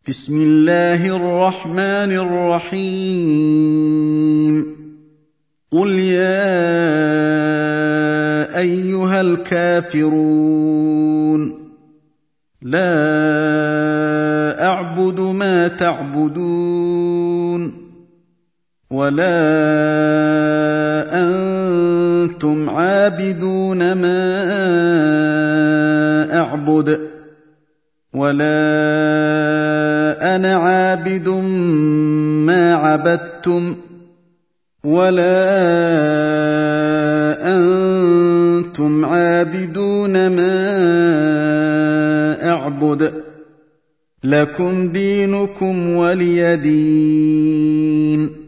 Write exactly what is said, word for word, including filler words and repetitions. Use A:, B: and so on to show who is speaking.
A: بسم الله الرحمن الرحيم قل يا أيها الكافرون لا أعبد ما تعبدون ولا أنتم عابدون ما أعبد ولا أنا عابد ما عبدتم ولا أنتم عابدون ما أعبد لكم دينكم ولي دين